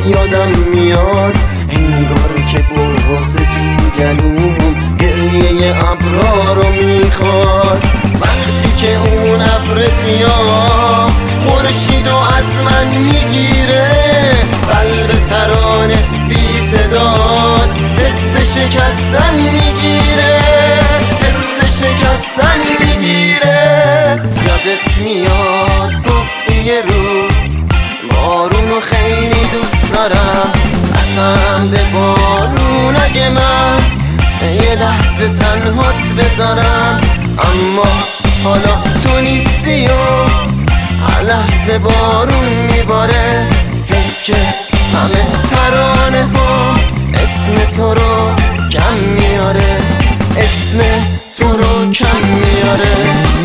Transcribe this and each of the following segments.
یادم میاد انگار که بغض تو گلوم گریه ابرا رو میخواد. وقتی که اون ابر سیاه خورشیدو از من میگیره، قلب ترانه بی صداد حس شکستن میگیره، حس شکستن میگیره. یادت میاد گفتی یه روز بارونو خیلی دوست دارم، قسم به بارون اگه من یه لحظه تنهات بذارم. اما حالا تو نیستی و هر لحظه بارون میباره، حیف که همه ترانه ها اسم تو رو کم میاره، اسم تو رو کم میاره.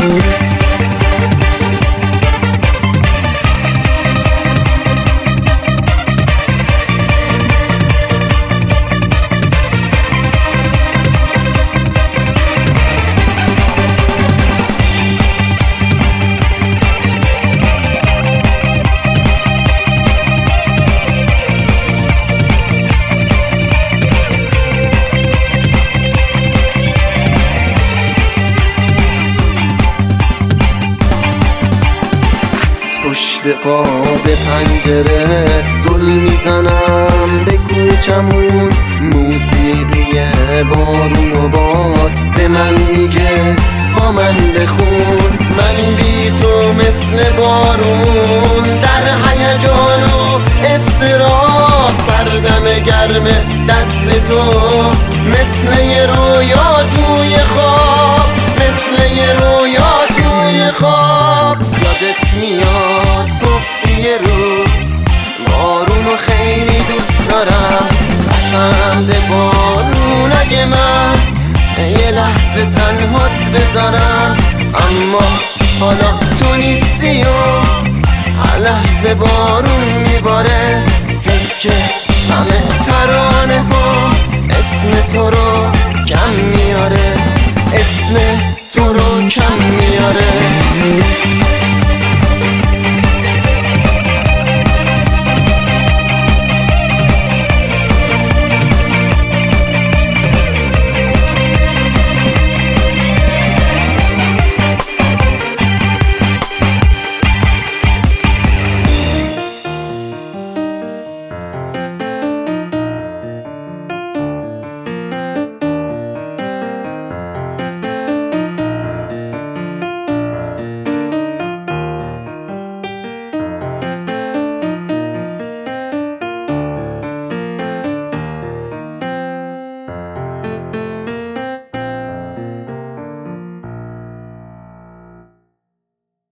پشت قاب پنجره گل میزنم به کوچمون، موسیقی بارون و باد به من میگه با من بخون. من بی تو مثل بارون در هیجان و اضطراب، سردم گرم دست تو مثل یه رویا توی خواب، مثل یه رویا توی خواب. یادت میاد گفتی یه روز بارونو خیلی دوست دارم، قسم به بارون اگه من یه لحظه تنهات بذارم. اما حالا تو نیستی و هر لحظه بارون میباره، حیف که همه ترانه ها اسم تو رو کم میاره، اسم تو رو کم میاره.